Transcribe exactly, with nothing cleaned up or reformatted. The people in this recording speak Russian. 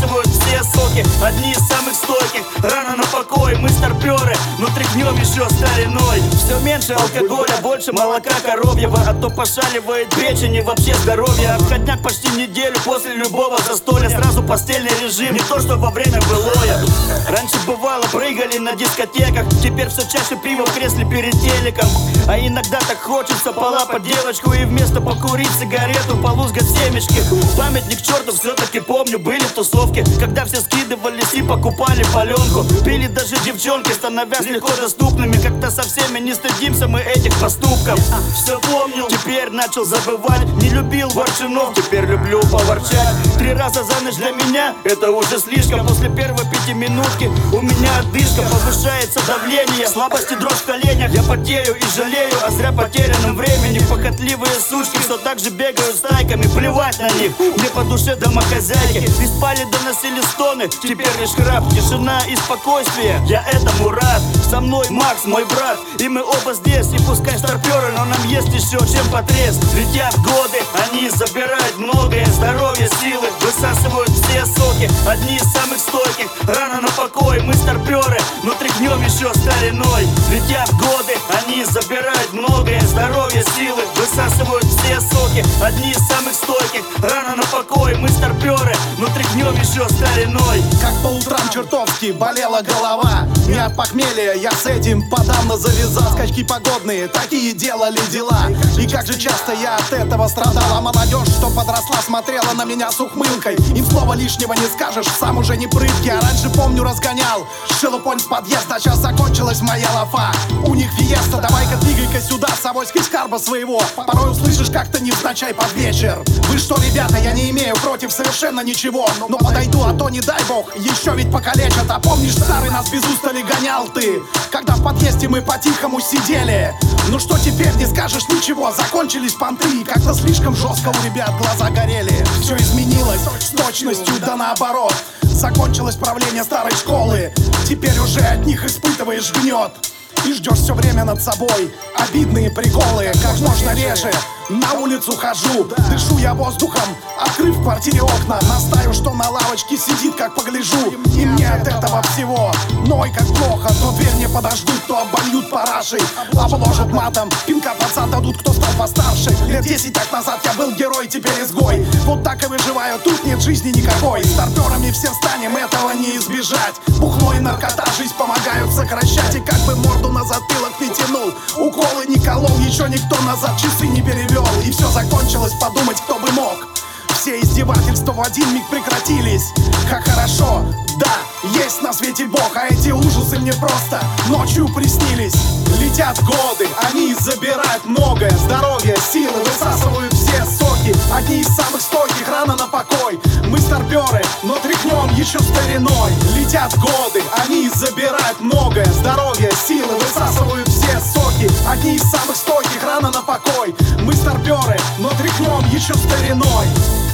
высасывают все соки. Одни из самых стойких, рано на покой. Мы старперы, но тряхнем еще стариной. Все меньше алкоголя, больше молока коровьего, а то пошаливает печень и вообще здоровье. Обходняк почти неделю после любого застолья. Сразу постельный режим, не то что во время былое. Раньше бывало, прыгали на дискотеках, теперь все чаще пиво в кресле перед телеком. А иногда так хочется полапать девочку и вместо покурить сигарету полузгать семечки. Памятник черту, все-таки помню, были тусовки, когда все скидывались и покупали паленку. Пили даже девчонки, становясь легко доступными. Как-то со всеми не стыдимся мы этих поступков. Все помнил, теперь начал забывать. Не любил ворчунов, теперь люблю поворчать. Три раза за ночь для меня это уже слишком. После первой пятиминутки у меня одышка, повышается давление, слабость и дрожь в коленях. Я потею и жалею о зря потерянном времени. Похотливые сучки все так же бегают стайками, плевать на них, мне по душе домохозяйки. И спали, доносили стоны, теперь лишь храп, тишина и спокойствие, я этому рад. Со мной Макс, мой брат, и мы оба здесь. И пускай старперы, но нам есть еще чем потрясть. Летят годы, они забирают многое. Здоровье, силы, высасывают все соки. Одни из самых стойких, рано на покой. Мы старперы, но тряхнем еще стариной. Летят годы, они забирают многое. Здоровье, силы, высасывают все соки. Одни из самых стойких, рано на покой. Мы старперы, но тряхнем еще стариной. Как по утрам чертовски болела голова, не от похмелья, я с этим подавно завязал. Скачки погодные, такие делали дела. И как же часто я от этого страдал. А молодежь, что подросла, смотрела на меня с ухмылкой. Им слова лишнего не скажешь, сам уже не прытки. А раньше, помню, разгонял шелупонь с подъезда, а сейчас закончилась моя лафа. У них фиеста, давай-ка двигай-ка сюда с авоськой скарба своего. Порой услышишь как-то невзначай под вечер. Вы что, ребята, я не имею против совершенно ничего, но подойду, а то не дай бог, еще ведь покалечат. А помнишь, старый, нас без устали гонял ты, когда в подъезде мы по-тихому сидели? Ну что теперь, не скажешь ничего, закончились понты, и как-то слишком жестко у ребят глаза горели. Все изменилось с точностью да наоборот. Закончилось правление старой школы, теперь уже от них испытываешь гнет. И ждешь все время над собой обидные приколы. Как можно реже на улицу хожу, дышу я воздухом, открыв в квартире окна. Настаю, что на лавочке сидит, как погляжу, и мне от этого всего, но ой, как плохо. То дверь не подождут, то обольют парашей, обложат матом, пинка пацан дадут, кто стал постарше. Лет десять так назад я был герой, теперь изгой. Вот так и выживаю, тут нет жизни никакой. Старперами все станем, этого не избежать. Бухло и наркота жизнь помогают сокращать. И как бы морду на затылок не тянул, уколы не колол, еще никто назад часы не перевел. И все закончилось, подумать кто бы мог. Все издевательства в один миг прекратились. Как хорошо, да, есть на свете Бог. А эти ужасы мне просто ночью приснились. Летят годы, они забирают многое. Здоровье, силы, высасывают все соки. Одни из самых стойких, рано на покой. Мы старперы, но тряхнем еще стариной. Летят годы, они забирают многое. Здоровье, силы, высасывают все соки. Одни из самых стойких, рано на покой. Мы старперы, но тряхнем еще стариной.